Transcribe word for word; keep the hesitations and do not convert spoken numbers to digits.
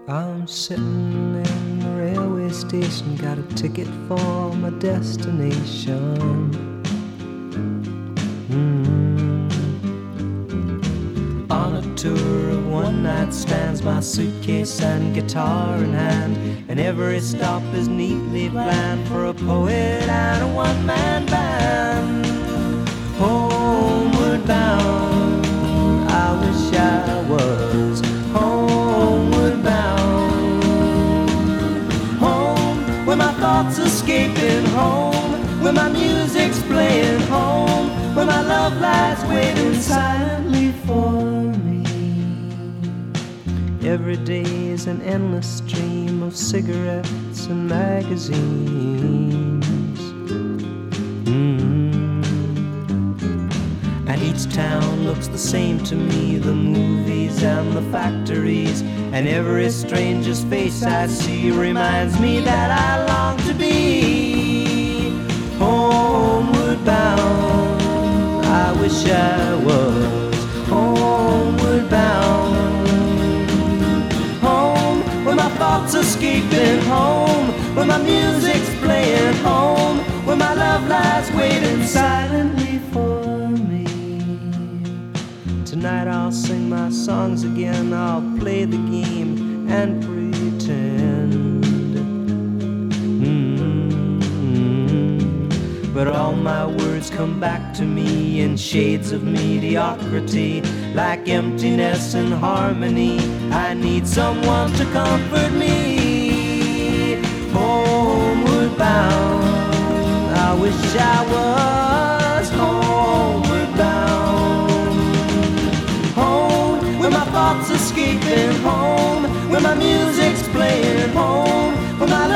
I'm sitting in the railway station, got a ticket for my destination. Mm. On a tour of one night stands, my suitcase and guitar in hand, and every stop is neatly planned for a poet and a one-man band. Homeward bound, I wish I was homeward bound. Home, where my thoughts escaping, home, where my music's playing, home, where my love lies waiting silently for me. Every day is an endless stream of cigarettes and magazines. Mm. And each town looks the same to me, the movies and the factories, and every stranger's face I see reminds me that I long to be homeward bound. I wish I was homeward bound. Home, where my thoughts escaping, home, where my music's playing, home, where my love lies waiting silently for me. Tonight I'll sing my songs again, I'll play the game and pretend. Mm-hmm. But all my words come back to me in shades of mediocrity, like emptiness and harmony. I need someone to comfort me. Homeward bound, I wish I was homeward bound. Home, where my thoughts escaping, home, where my music's playing, home, where my